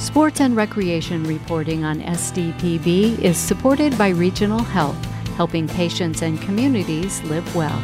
Sports and recreation reporting on SDPB is supported by Regional Health, helping patients and communities live well.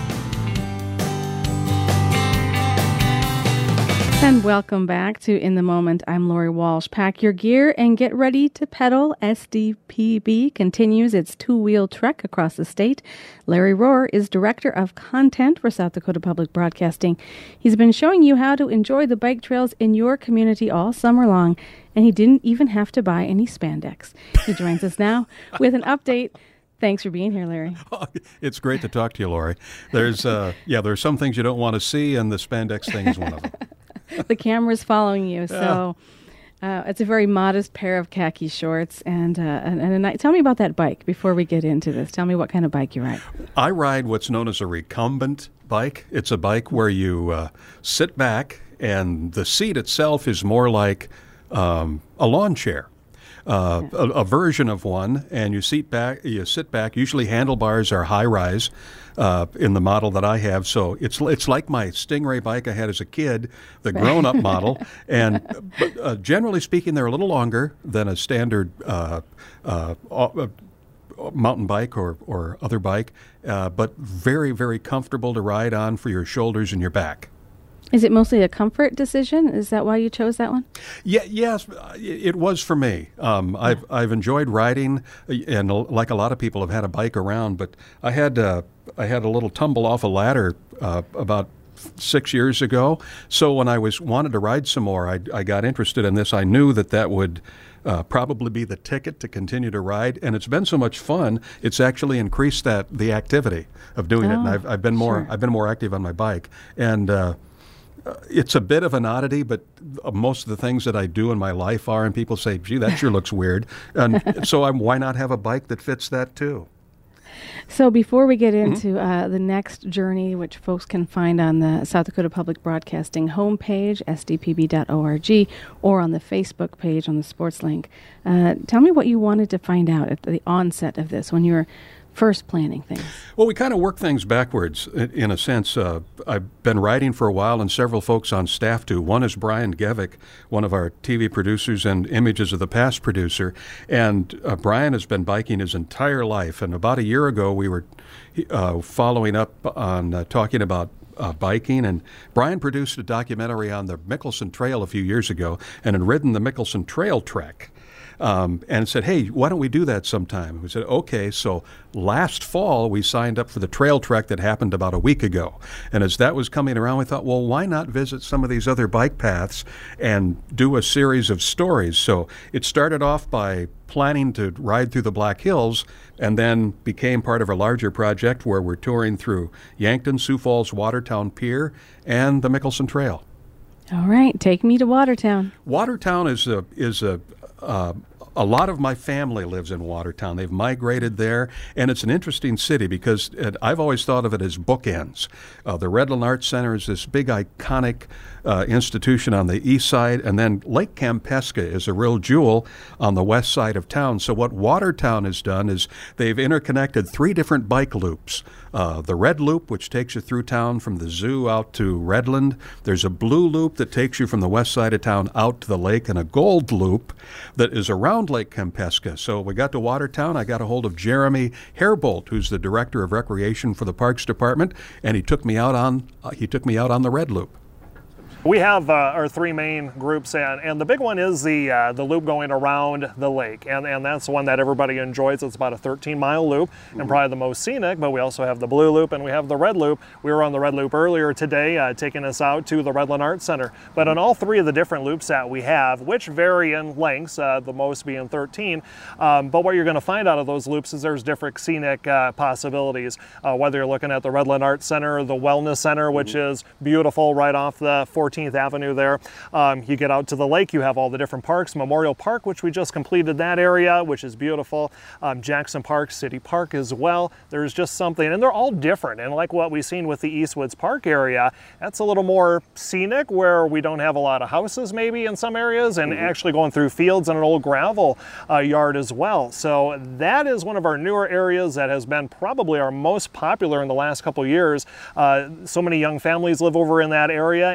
And welcome back to In the Moment. I'm Lori Walsh. Pack your gear and get ready to pedal. SDPB continues its two-wheel trek across the state. Larry Rohr is Director of Content for South Dakota Public Broadcasting. He's been showing you how to enjoy the bike trails in your community all summer long, and he didn't even have to buy any spandex. He joins us now with an update. Thanks for being here, Larry. It's great to talk to you, Lori. There's some things you don't want to see, and the spandex thing is one of them. The camera's following you, so it's a very modest pair of khaki shorts and a night. Tell me about that bike before we get into this. Tell me what kind of bike you ride. I ride what's known as a recumbent bike. It's a bike where you sit back, and the seat itself is more like a lawn chair. A version of one, and you sit back. Usually handlebars are high-rise in the model that I have, so it's like my Stingray bike I had as a kid, the grown-up model. And generally speaking, they're a little longer than a standard mountain bike or other bike, but very, very comfortable to ride on for your shoulders and your back. Is it mostly a comfort decision? Is that why you chose that one? Yes, it was for me. I've enjoyed riding, and like a lot of people, have had a bike around. But I had a little tumble off a ladder about 6 years ago. So when I wanted to ride some more, I got interested in this. I knew that would probably be the ticket to continue to ride, and it's been so much fun. It's actually increased the activity of doing it, and I've been more active on my bike. And it's a bit of an oddity, but most of the things that I do in my life are, and people say, gee, that sure looks weird. And so why not have a bike that fits that too? So before we get into the next journey, which folks can find on the South Dakota Public Broadcasting homepage, sdpb.org, or on the Facebook page on the Sports Link, tell me what you wanted to find out at the onset of this when you were first planning things. Well, we kind of work things backwards in a sense. I've been writing for a while, and several folks on staff do. One is Brian Gevick, one of our TV producers and Images of the Past producer. And Brian has been biking his entire life. And about a year ago, we were following up on talking about biking, and Brian produced a documentary on the Mickelson Trail a few years ago and had ridden the Mickelson Trail Trek. And said, hey, why don't we do that sometime? We said, okay. So last fall, we signed up for the trail trek that happened about a week ago. And as that was coming around, we thought, well, why not visit some of these other bike paths and do a series of stories? So it started off by planning to ride through the Black Hills, and then became part of a larger project where we're touring through Yankton, Sioux Falls, Watertown Pier, and the Mickelson Trail. All right, take me to Watertown. Watertown is a lot of my family lives in Watertown. They've migrated there, and it's an interesting city because I've always thought of it as bookends. The Redland Arts Center is this big, iconic institution on the east side, and then Lake Campeska is a real jewel on the west side of town. So what Watertown has done is they've interconnected 3 different bike loops. The red loop, which takes you through town from the zoo out to Redland. There's a blue loop that takes you from the west side of town out to the lake, and a gold loop that is around Lake Campeska. So we got to Watertown. I got a hold of Jeremy Herbold, who's the Director of Recreation for the Parks Department, and he took me out on the red loop. We have our 3 main groups, and the big one is the loop going around the lake, and that's the one that everybody enjoys. It's about a 13-mile loop, and probably the most scenic, but we also have the blue loop and we have the red loop. We were on the red loop earlier today, taking us out to the Redland Arts Center. But on all 3 of the different loops that we have, which vary in lengths, the most being 13, but what you're going to find out of those loops is there's different scenic possibilities, whether you're looking at the Redland Arts Center, the Wellness Center, which is beautiful right off the 14th Avenue there. You get out to the lake, you have all the different parks. Memorial Park, which we just completed that area, which is beautiful. Jackson Park, City Park as well. There's just something, and they're all different. And like what we've seen with the Eastwoods Park area, that's a little more scenic, where we don't have a lot of houses maybe in some areas, and actually going through fields and an old gravel yard as well. So that is one of our newer areas that has been probably our most popular in the last couple of years. So many young families live over in that area, and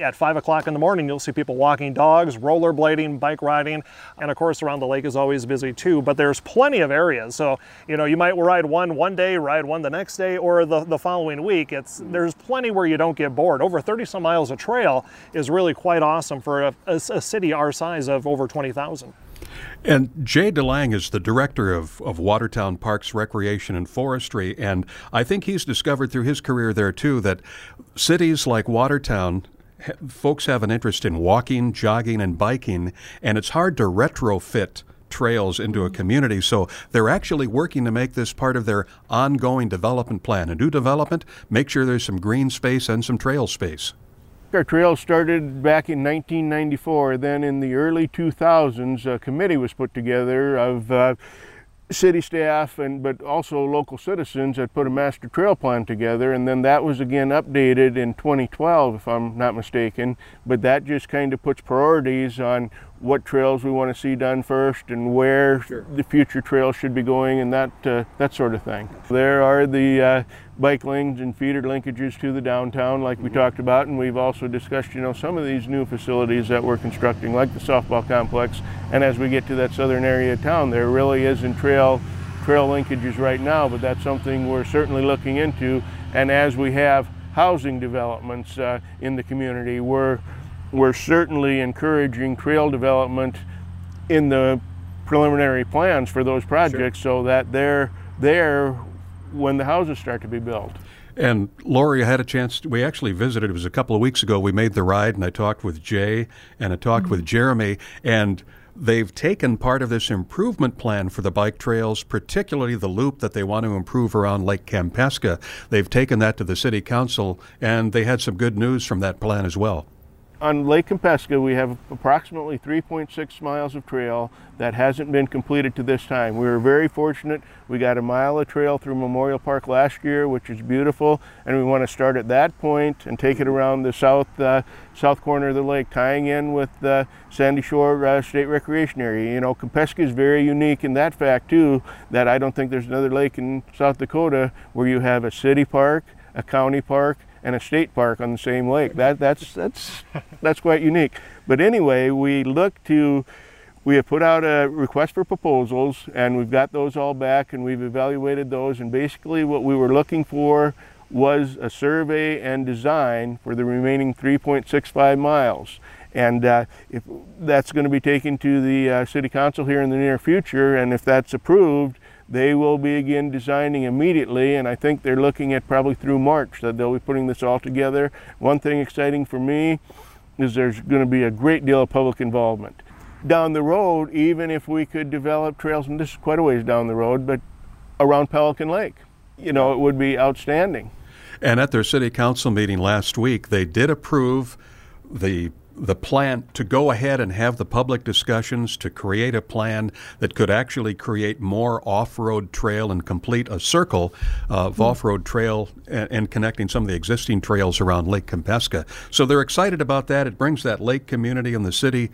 at 5 o'clock in the morning, you'll see people walking dogs, rollerblading, bike riding, and of course around the lake is always busy too, but there's plenty of areas. So, you might ride one day, ride one the next day, or the following week. There's plenty where you don't get bored. Over 30 some miles of trail is really quite awesome for a city our size of over 20,000. And Jay DeLang is the director of Watertown Parks, Recreation, and Forestry, and I think he's discovered through his career there too that cities like Watertown, folks have an interest in walking, jogging, and biking, and it's hard to retrofit trails into a community, so they're actually working to make this part of their ongoing development plan. And new development, make sure there's some green space and some trail space. Our trail started back in 1994. Then in the early 2000s, a committee was put together of city staff but also local citizens that put a master trail plan together, and then that was again updated in 2012, if I'm not mistaken. But that just kind of puts priorities on what trails we want to see done first and where the future trails should be going, and that sort of thing. There are the bike lanes and feeder linkages to the downtown like we talked about, and we've also discussed some of these new facilities that we're constructing, like the softball complex. And as we get to that southern area of town, there really isn't trail linkages right now, but that's something we're certainly looking into. And as we have housing developments in the community, we're certainly encouraging trail development in the preliminary plans for those projects, so that they're there when the houses start to be built. And Lori, I had a chance, we actually visited, it was a couple of weeks ago, we made the ride, and I talked with Jay and I talked with Jeremy, and they've taken part of this improvement plan for the bike trails, particularly the loop that they want to improve around Lake Kampesca. They've taken that to the city council, and they had some good news from that plan as well. On Lake Kampesca, we have approximately 3.6 miles of trail that hasn't been completed to this time. We were very fortunate. We got a mile of trail through Memorial Park last year, which is beautiful, and we want to start at that point and take it around the south corner of the lake, tying in with the Sandy Shore State Recreation Area. Kampesca is very unique in that fact too, that I don't think there's another lake in South Dakota where you have a city park, a county park, and a state park on the same lake. That's quite unique. But anyway, we have put out a request for proposals, and we've got those all back, and we've evaluated those, and basically what we were looking for was a survey and design for the remaining 3.65 miles. And if that's going to be taken to the city council here in the near future, and if that's approved, they will begin designing immediately, and I think they're looking at probably through March that they'll be putting this all together. One thing exciting for me is there's going to be a great deal of public involvement. Down the road, even if we could develop trails, and this is quite a ways down the road, but around Pelican Lake, it would be outstanding. And at their city council meeting last week, they did approve the plan to go ahead and have the public discussions to create a plan that could actually create more off-road trail and complete a circle of off-road trail and connecting some of the existing trails around Lake Kampesca. So they're excited about that. It brings that lake community and the city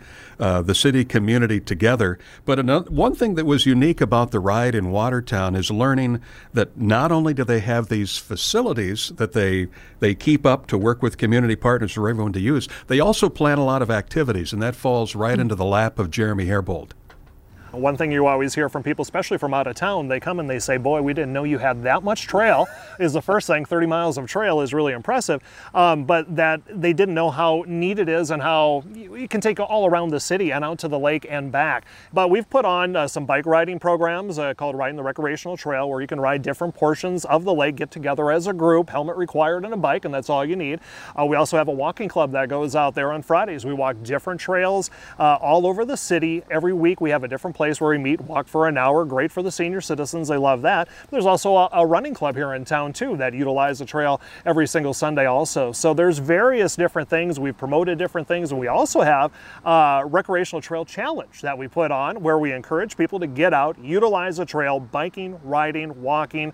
community together. But one thing that was unique about the ride in Watertown is learning that not only do they have these facilities that they keep up to work with community partners for everyone to use, they also plan a lot of activities, and that falls right into the lap of Jeremy Herbold. One thing you always hear from people, especially from out of town, they come and they say, boy, we didn't know you had that much trail, is the first thing. 30 miles of trail is really impressive, but that they didn't know how neat it is and how you can take all around the city and out to the lake and back. But we've put on some bike riding programs called Riding the Recreational Trail, where you can ride different portions of the lake, get together as a group, helmet required and a bike, and that's all you need. We also have a walking club that goes out there on Fridays. We walk different trails all over the city. Every week we have a different place where we meet, walk for an hour. Great for the senior citizens, they love that. There's also a running club here in town too that utilize the trail every single Sunday also. So there's various different things. We've promoted different things, and we also have a recreational trail challenge that we put on where we encourage people to get out, utilize the trail, biking, riding, walking,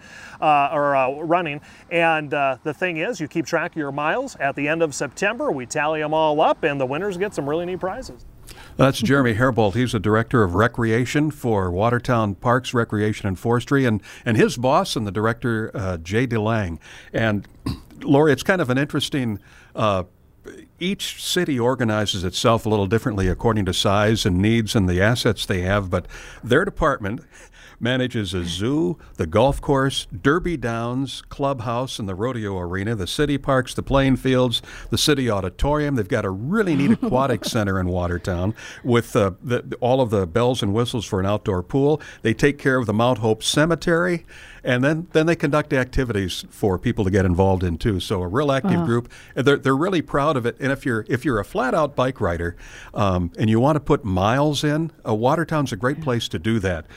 or running. And the thing is, you keep track of your miles. At the end of September, we tally them all up, and the winners get some really neat prizes. That's Jeremy Herbold. He's the Director of Recreation for Watertown Parks, Recreation, and Forestry, and his boss and the Director, Jay DeLang. And Lori, it's kind of an interesting each city organizes itself a little differently according to size and needs and the assets they have, but their department manages a zoo, the golf course, Derby Downs, clubhouse, and the rodeo arena, the city parks, the playing fields, the city auditorium. They've got a really neat aquatic center in Watertown with all of the bells and whistles for an outdoor pool. They take care of the Mount Hope Cemetery, and then they conduct activities for people to get involved in too. So a real active group. They're really proud of it. And if you're a flat out bike rider and you want to put miles in, Watertown's a great place to do that.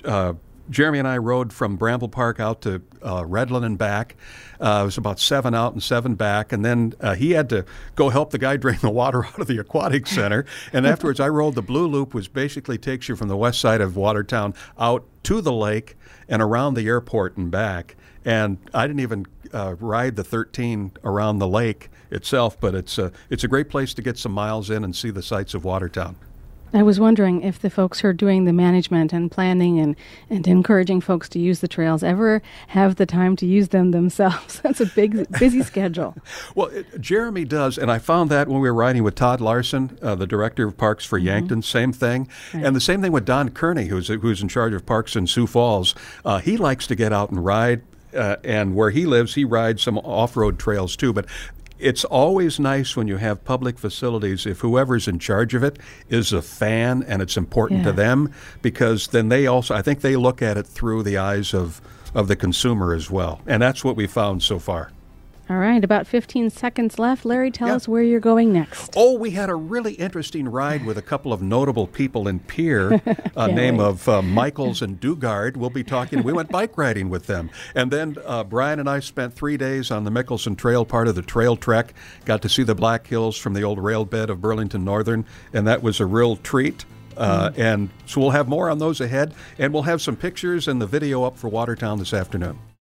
Jeremy and I rode from Bramble Park out to Redland and back. It was about 7 out and 7 back. And then he had to go help the guy drain the water out of the aquatic center. And afterwards, I rode the Blue Loop, which basically takes you from the west side of Watertown out to the lake and around the airport and back. And I didn't even ride the 13 around the lake itself, but it's a great place to get some miles in and see the sights of Watertown. I was wondering if the folks who are doing the management and planning and encouraging folks to use the trails ever have the time to use them themselves. That's a busy schedule. Well, Jeremy does, and I found that when we were riding with Todd Larson, the director of parks for Yankton, same thing. Right. And the same thing with Don Kearney, who's in charge of parks in Sioux Falls. He likes to get out and ride, and where he lives, he rides some off-road trails too. But it's always nice when you have public facilities if whoever's in charge of it is a fan and it's important to them, because then I think they look at it through the eyes of the consumer as well. And that's what we found so far. All right, about 15 seconds left. Larry, tell us where you're going next. Oh, we had a really interesting ride with a couple of notable people in Pierre, name of Michaels and Dugard. We'll be talking. We went bike riding with them. And then Brian and I spent 3 days on the Mickelson Trail, part of the trail trek. Got to see the Black Hills from the old rail bed of Burlington Northern, and that was a real treat. And so we'll have more on those ahead, and we'll have some pictures and the video up for Watertown this afternoon.